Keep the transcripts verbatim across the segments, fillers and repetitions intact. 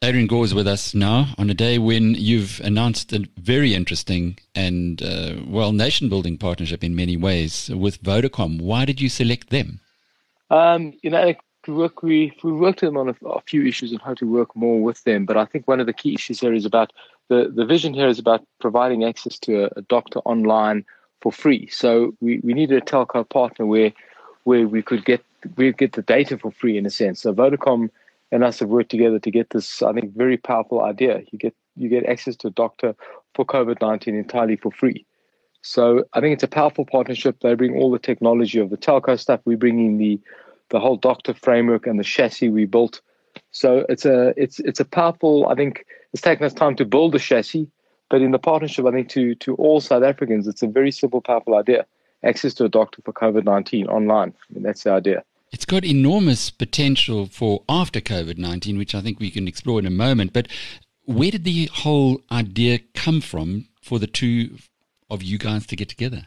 Adrian Gore is with us now on a day when you've announced a very interesting and, uh, well, nation-building partnership in many ways with Vodacom. Why did you select them? Um, you know, we work, we, we worked with them on a, a few issues and how to work more with them. But I think one of the key issues here is about the, the vision here is about providing access to a, a doctor online for free. So we, we needed a telco partner where where we could get we get the data for free in a sense. So Vodacom and us have worked together to get this, I think, very powerful idea. You get you get access to a doctor for COVID nineteen entirely for free. So I think it's a powerful partnership. They bring all the technology of the telco stuff. We bring in the the whole doctor framework and the chassis we built. So it's a it's it's a powerful. I think it's taken us time to build the chassis, but in the partnership, I think to to all South Africans, it's a very simple, powerful idea. Access to a doctor for COVID nineteen online. I mean, that's the idea. It's got enormous potential for after COVID nineteen, which I think we can explore in a moment. But where did the whole idea come from for the two of you guys to get together?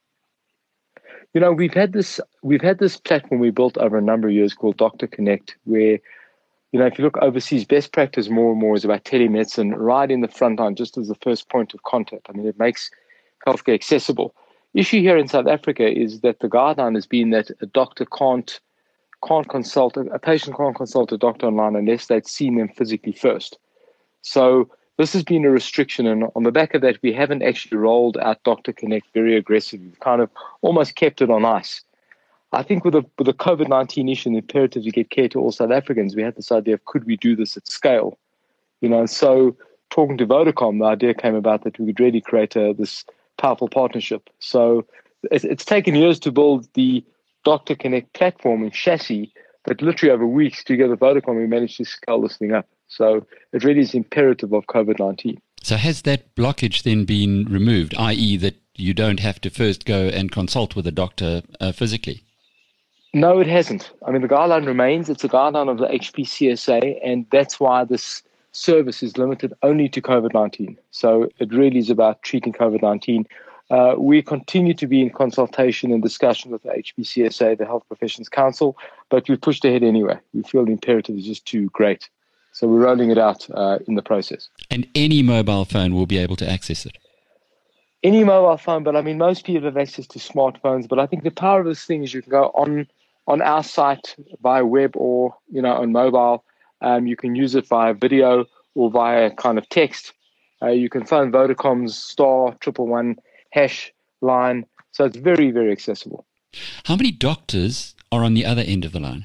You know, we've had this we've had this platform we built over a number of years called Doctor Connect, where, you know, if you look overseas, best practice more and more is about telemedicine right in the front line, just as the first point of contact. I mean, it makes healthcare accessible. Issue here in South Africa is that the guideline has been that a doctor can't can't consult a patient can't consult a doctor online unless they'd seen them physically first. So this has been a restriction, and on the back of that, we haven't actually rolled out Doctor Connect very aggressively. We've kind of almost kept it on ice. I think with the with the COVID nineteen issue and the imperative to get care to all South Africans, we had this idea of could we do this at scale, you know? So talking to Vodacom, the idea came about that we could really create a, this powerful partnership. So it's, it's taken years to build the Doctor Connect platform and chassis, but literally over weeks together with Vodacom, we managed to scale this thing up. So it really is imperative of COVID nineteen. So has that blockage then been removed, that is that you don't have to first go and consult with a doctor uh, physically? No, it hasn't. I mean, the guideline remains. It's a guideline of the H P C S A, and that's why this service is limited only to COVID nineteen. So it really is about treating COVID nineteen. Uh, we continue to be in consultation and discussion with the H P C S A, the Health Professions Council, but we pushed ahead anyway. We feel the imperative is just too great. So we're rolling it out uh, in the process. And any mobile phone will be able to access it? Any mobile phone, but I mean, most people have access to smartphones. But I think the power of this thing is you can go on on our site via web or, you know, on mobile. Um, you can use it via video or via kind of text. Uh, you can phone Vodacom's star triple one hash line. So it's very, very accessible. How many doctors are on the other end of the line?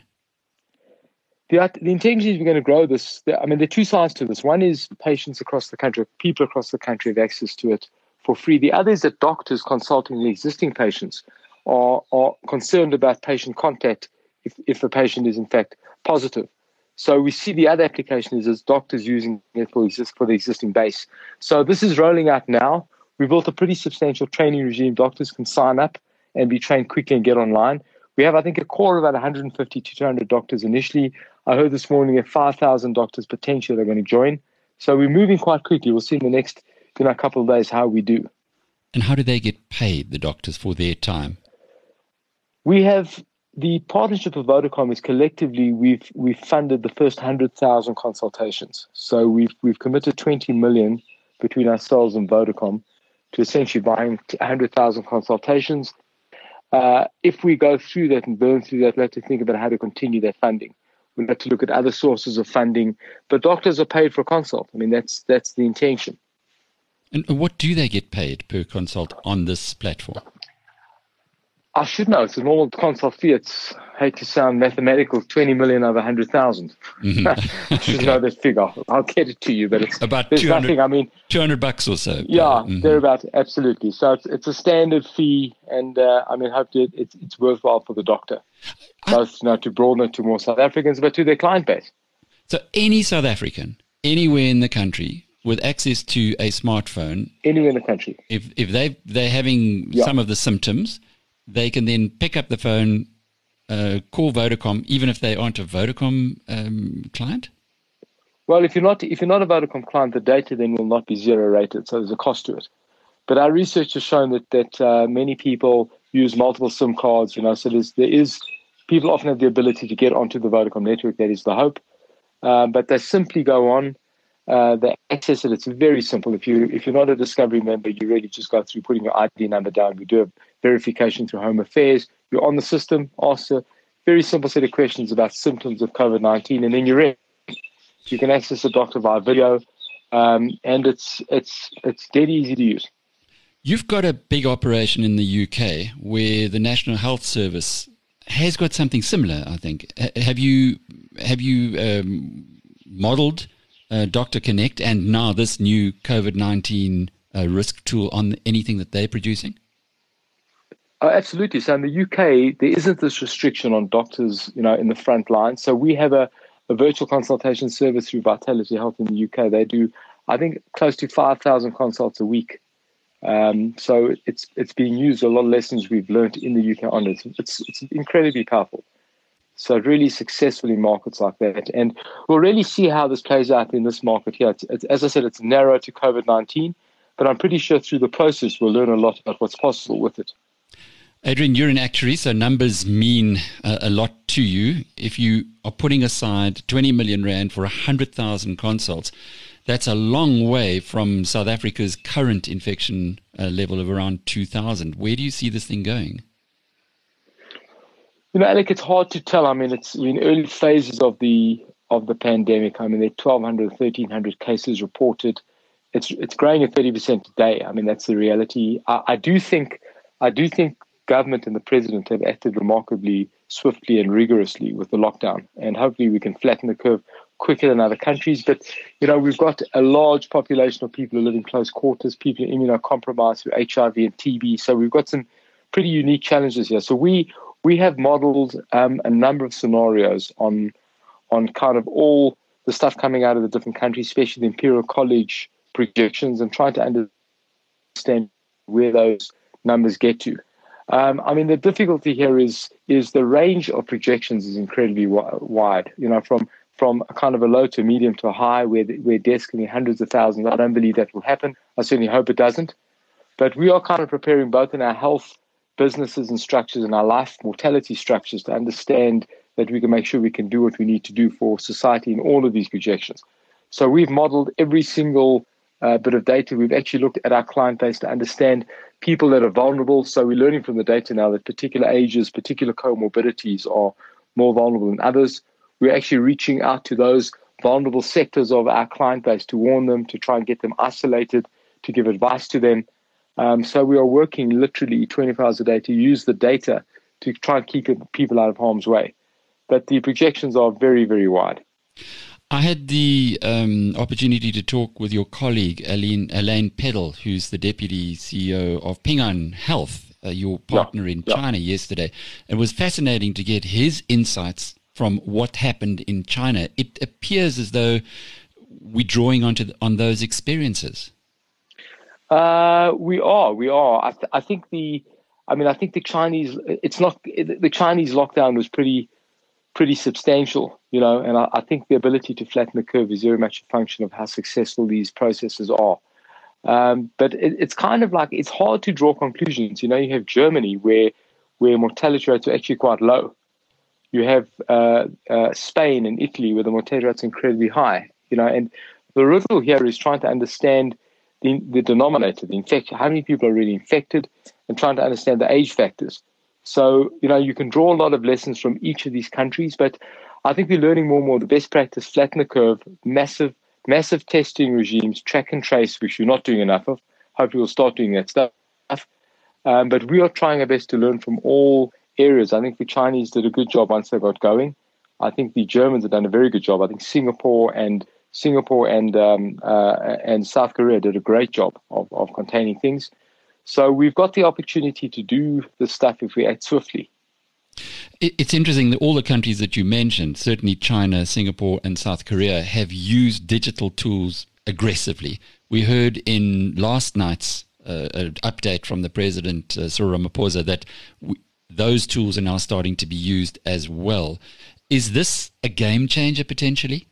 The, the intention is we're going to grow this. I mean, there are two sides to this. One is patients across the country, people across the country have access to it for free. The other is that doctors consulting the existing patients are, are concerned about patient contact if, if the patient is in fact positive. So we see the other application is as doctors using it for, exist, for the existing base. So this is rolling out now. We built a pretty substantial training regime. Doctors can sign up and be trained quickly and get online. We have, I think, a core of about one hundred fifty to two hundred doctors initially. I heard this morning that five thousand doctors potentially are going to join. So we're moving quite quickly. We'll see in the next you know, couple of days how we do. And how do they get paid, the doctors, for their time? We have the partnership with Vodacom is collectively we've we've funded the first one hundred thousand consultations. So we've we've committed twenty million between ourselves and Vodacom to essentially buying one hundred thousand consultations. Uh, if we go through that and burn through that, we'll have to think about how to continue that funding. We'll have to look at other sources of funding. But doctors are paid for a consult. I mean, that's that's the intention. And what do they get paid per consult on this platform? I should know. It's a normal consult fee. It's, I hate to sound mathematical, twenty million over one hundred thousand. Mm-hmm. I should okay. know that figure. I'll get it to you, but it's about there's nothing. I mean, two hundred bucks or so. Yeah, mm-hmm. thereabout, absolutely. So it's it's a standard fee, and uh, I mean, hopefully it's it's worthwhile for the doctor, both you know, to broaden it to more South Africans, but to their client base. So any South African, anywhere in the country, with access to a smartphone, anywhere in the country, if if they they're having yeah. some of the symptoms, they can then pick up the phone, uh, call Vodacom, even if they aren't a Vodacom um, client? Well, if you're not if you're not a Vodacom client, the data then will not be zero rated, so there's a cost to it. But our research has shown that that uh, many people use multiple SIM cards, you know, so there's, there is people often have the ability to get onto the Vodacom network. That is the hope. Uh, but they simply go on. Uh, the access it, it's very simple. If you if you're not a Discovery member, you really just go through putting your I D number down. We do a verification through Home Affairs. You're on the system, ask a very simple set of questions about symptoms of COVID nineteen, and then you're in. You can access the doctor via video, um, and it's it's it's dead easy to use. You've got a big operation in the U K where the National Health Service has got something similar, I think. H- have you have you um, modelled uh, Doctor Connect and now this new COVID nineteen uh, risk tool on anything that they're producing? Oh, absolutely. So in the U K, there isn't this restriction on doctors, you know, in the front line. So we have a, a virtual consultation service through Vitality Health in the U K. They do, I think, close to five thousand consults a week. Um, so it's it's being used. A lot of lessons we've learned in the U K on it. It's it's incredibly powerful. So really successful in markets like that, and we'll really see how this plays out in this market here. It's, it's, as I said, it's narrow to COVID nineteen, but I'm pretty sure through the process we'll learn a lot about what's possible with it. Adrian, you're an actuary, so numbers mean uh, a lot to you. If you are putting aside twenty million rand for one hundred thousand consults, that's a long way from South Africa's current infection uh, level of around two thousand. Where do you see this thing going? You know, Alec, it's hard to tell. I mean, it's in early phases of the of the pandemic. I mean, there are twelve hundred, thirteen hundred cases reported. It's it's growing at thirty percent a day. I mean, that's the reality. I, I do think, I do think government and the president have acted remarkably swiftly and rigorously with the lockdown, and hopefully we can flatten the curve quicker than other countries. But, you know, we've got a large population of people who live in close quarters, people immunocompromised through H I V and T B. So we've got some pretty unique challenges here. So we we have modeled um, a number of scenarios on on kind of all the stuff coming out of the different countries, especially the Imperial College projections, and trying to understand where those numbers get to. Um, I mean, the difficulty here is is the range of projections is incredibly wi- wide. You know, from from a kind of a low to a medium to a high, where the, where deaths can be hundreds of thousands. I don't believe that will happen. I certainly hope it doesn't. But we are kind of preparing both in our health businesses and structures and our life mortality structures to understand that we can make sure we can do what we need to do for society in all of these projections. So we've modeled every single uh, bit of data. We've actually looked at our client base to understand people that are vulnerable. So we're learning from the data now that particular ages, particular comorbidities are more vulnerable than others. We're actually reaching out to those vulnerable sectors of our client base to warn them, to try and get them isolated, to give advice to them. Um, so we are working literally twenty-four hours a day to use the data to try and keep people out of harm's way. But the projections are very, very wide. I had the um, opportunity to talk with your colleague, Elaine, Elaine Peddle, who's the Deputy C E O of Ping An Health, uh, your partner yeah, in yeah. China yesterday. It was fascinating to get his insights from what happened in China. It appears as though we're drawing onto the, on those experiences. Uh, we are, we are. I, th- I think the, I mean, I think the Chinese, it's not, the Chinese lockdown was pretty, pretty substantial, you know, and I, I think the ability to flatten the curve is very much a function of how successful these processes are. Um, but it, it's kind of like, it's hard to draw conclusions. You know, you have Germany where, where mortality rates are actually quite low. You have uh, uh, Spain and Italy where the mortality rates are incredibly high, you know, and the riddle here is trying to understand the, the denominator, the infection, how many people are really infected, and trying to understand the age factors. So, you know, you can draw a lot of lessons from each of these countries, but I think we're learning more and more the best practice, flatten the curve, massive, massive testing regimes, track and trace, which we're not doing enough of. Hopefully we'll start doing that stuff. Um, but we are trying our best to learn from all areas. I think the Chinese did a good job once they got going. I think the Germans have done a very good job. I think Singapore and Singapore and um, uh, and South Korea did a great job of, of containing things. So we've got the opportunity to do this stuff if we act swiftly. It's interesting that all the countries that you mentioned, certainly China, Singapore, and South Korea, have used digital tools aggressively. We heard in last night's uh, update from the President, uh, Cyril Ramaphosa, that we, those tools are now starting to be used as well. Is this a game changer potentially?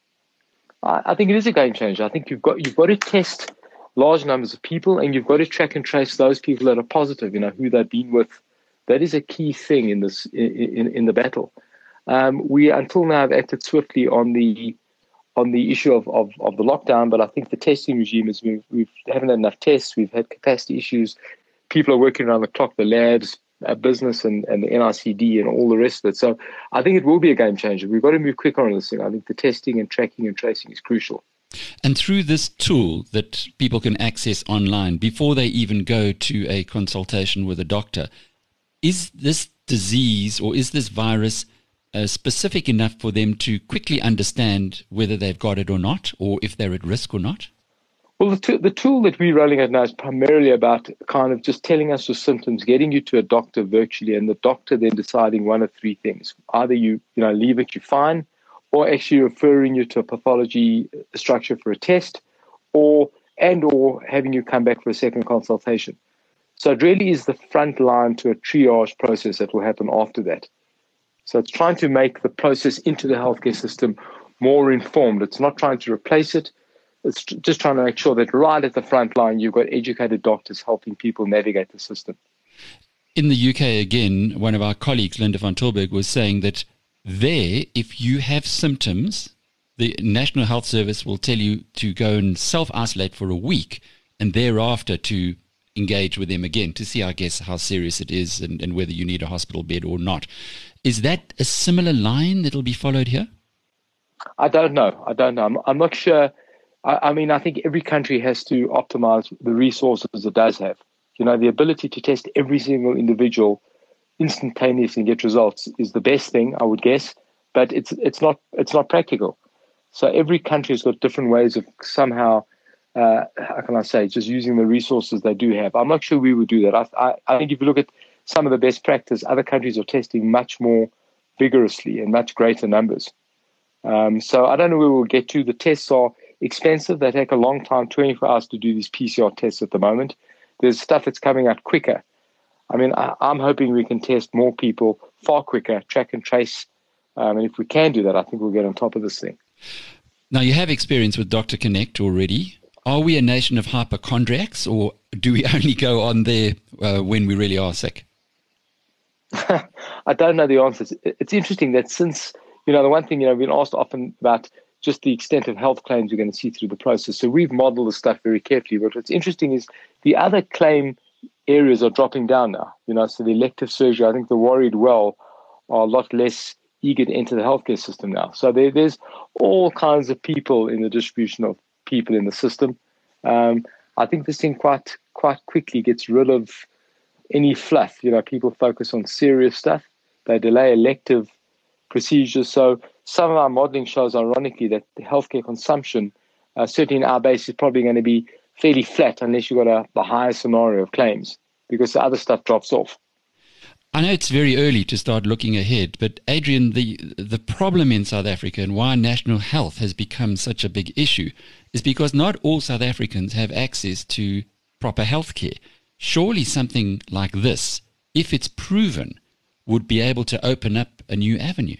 I, I think it is a game changer. I think you've got you've got to test large numbers of people, and you've got to track and trace those people that are positive. You know, who they've been with. That is a key thing in this in in, in the battle. Um, we until now have acted swiftly on the on the issue of, of, of the lockdown, but I think the testing regime is we've, we've haven't had enough tests. We've had capacity issues. People are working around the clock, the labs, uh, business, and, and the N I C D and all the rest of it. So I think it will be a game changer. We've got to move quicker on this thing. I think the testing and tracking and tracing is crucial. And through this tool that people can access online before they even go to a consultation with a doctor, is this disease or is this virus uh, specific enough for them to quickly understand whether they've got it or not, or if they're at risk or not? Well, the, t- the tool that we're rolling out now is primarily about kind of just telling us your symptoms, getting you to a doctor virtually, and the doctor then deciding one of three things. Either you, you know, leave it, you're fine, or actually referring you to a pathology structure for a test, or and or having you come back for a second consultation. So it really is the front line to a triage process that will happen after that. So it's trying to make the process into the healthcare system more informed. It's not trying to replace it. It's just trying to make sure that right at the front line, you've got educated doctors helping people navigate the system. In the U K, again, one of our colleagues, Linda van Tilburg, was saying that there, if you have symptoms, the National Health Service will tell you to go and self-isolate for a week and thereafter to engage with them again to see, I guess, how serious it is and, and whether you need a hospital bed or not. Is that a similar line that will be followed here? I don't know. I don't know. I'm, I'm not sure. I, I mean, I think every country has to optimize the resources it does have. You know, the ability to test every single individual instantaneously and get results is the best thing, I would guess, but it's it's not it's not practical. So every country has got different ways of somehow, uh, how can I say, just using the resources they do have. I'm not sure we would do that. I, I, I think if you look at some of the best practice, other countries are testing much more vigorously in much greater numbers. Um, so I don't know where we'll get to. The tests are expensive. They take a long time, twenty-four hours to do these P C R tests at the moment. There's stuff that's coming out quicker. I mean, I, I'm hoping we can test more people far quicker, track and trace. Um, and if we can do that, I think we'll get on top of this thing. Now, you have experience with Doctor Connect already. Are we a nation of hypochondriacs, or do we only go on there uh, when we really are sick? I don't know the answers. It's interesting that since, you know, the one thing, you know, we've been asked often about just the extent of health claims we're going to see through the process. So we've modeled the stuff very carefully. But what's interesting is the other claim areas are dropping down now. You know, so the elective surgery, I think the worried well are a lot less eager to enter the healthcare system now. So there, there's all kinds of people in the distribution of people in the system. Um, I think this thing quite quite quickly gets rid of any fluff. You know, people focus on serious stuff. They delay elective procedures. So some of our modeling shows, ironically, that the healthcare consumption, uh, certainly in our base, is probably going to be fairly flat unless you've got a, a higher scenario of claims, because the other stuff drops off. I know it's very early to start looking ahead, but Adrian, the the problem in South Africa and why national health has become such a big issue is because not all South Africans have access to proper health care. Surely something like this, if it's proven, would be able to open up a new avenue.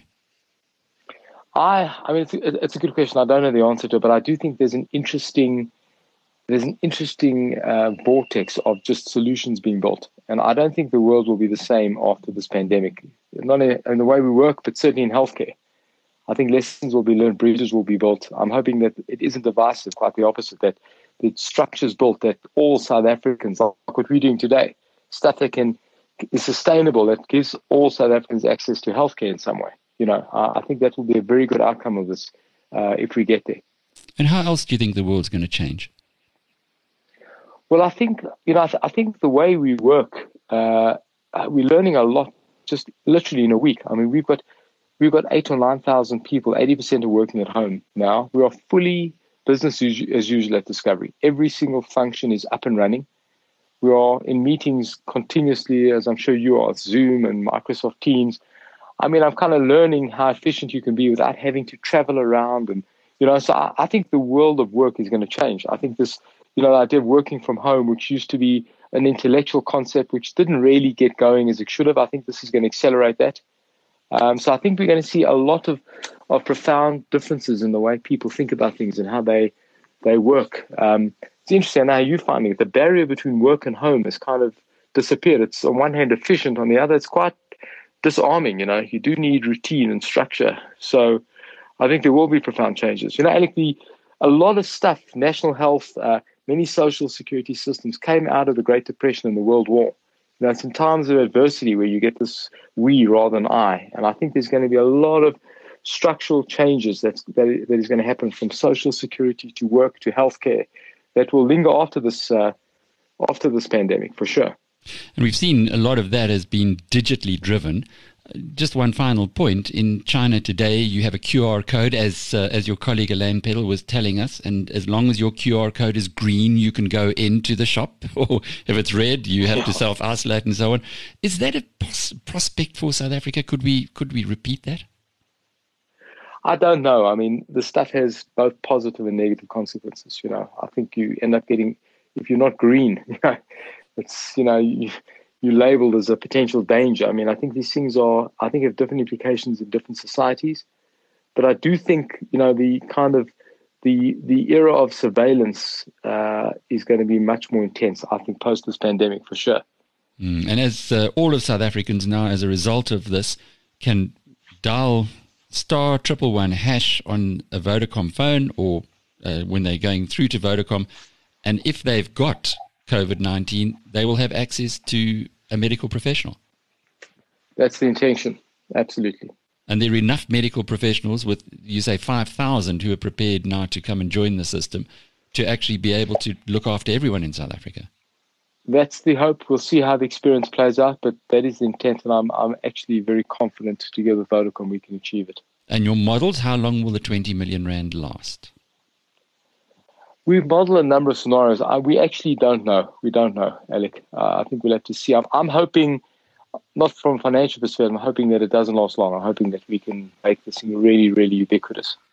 I, I mean, it's a, it's a good question. I don't know the answer to it, but I do think there's an interesting There's an interesting uh, vortex of just solutions being built. And I don't think the world will be the same after this pandemic, not in, in the way we work, but certainly in healthcare. I think lessons will be learned, bridges will be built. I'm hoping that it isn't divisive, quite the opposite, that the structure's built that all South Africans, like what we're doing today, stuff that can is sustainable, that gives all South Africans access to healthcare in some way. You know, I, I think that will be a very good outcome of this uh, if we get there. And how else do you think the world's going to change? Well, I think, you know, I, th- I think the way we work, uh, we're learning a lot just literally in a week. I mean, we've got we've got eight or nine thousand people, eighty percent are working at home now. We are fully business as usual at Discovery. Every single function is up and running. We are in meetings continuously, as I'm sure you are, Zoom and Microsoft Teams. I mean, I'm kind of learning how efficient you can be without having to travel around. And, you know, so I, I think the world of work is going to change. I think this, you know, the idea of working from home, which used to be an intellectual concept, which didn't really get going as it should have, I think this is going to accelerate that. Um, so I think we're going to see a lot of, of profound differences in the way people think about things and how they they work. Um, it's interesting now how you're finding it. The barrier between work and home has kind of disappeared. It's on one hand efficient, on the other it's quite disarming. You know, you do need routine and structure. So I think there will be profound changes. You know, Alec, the, a lot of stuff, national health, uh, many social security systems came out of the Great Depression and the World War. You know, it's in times of adversity where you get this we rather than I. And I think there's going to be a lot of structural changes that's, that, that is going to happen from social security to work to healthcare that will linger after this uh, after this pandemic, for sure. And we've seen a lot of that has been digitally driven. Just one final point. In China today, you have a Q R code, as uh, as your colleague Elaine Peddle was telling us, and as long as your Q R code is green, you can go into the shop, or if it's red, you have to self-isolate and so on. Is that a pos- prospect for South Africa? Could we could we repeat that? I don't know. I mean, the stuff has both positive and negative consequences. You know, I think you end up getting, if you're not green, you know, it's, you know, you, you're labeled as a potential danger. I mean, I think these things are, I think, have different implications in different societies. But I do think, you know, the kind of, the the era of surveillance uh, is going to be much more intense, I think, post this pandemic, for sure. Mm. And as uh, all of South Africans now, as a result of this, can dial star triple one hash on a Vodacom phone, or uh, when they're going through to Vodacom, and if they've got COVID nineteen, they will have access to a medical professional. That's the intention, absolutely. And there are enough medical professionals with, you say, five thousand who are prepared now to come and join the system to actually be able to look after everyone in South Africa. That's the hope. We'll see how the experience plays out, but that is the intent, and I'm I'm actually very confident together with Vodacom we can achieve it. And your models, how long will the twenty million rand last? We've modeled a number of scenarios. I, we actually don't know. We don't know, Alec. Uh, I think we'll have to see. I'm, I'm hoping, not from a financial perspective, I'm hoping that it doesn't last long. I'm hoping that we can make this thing really, really ubiquitous.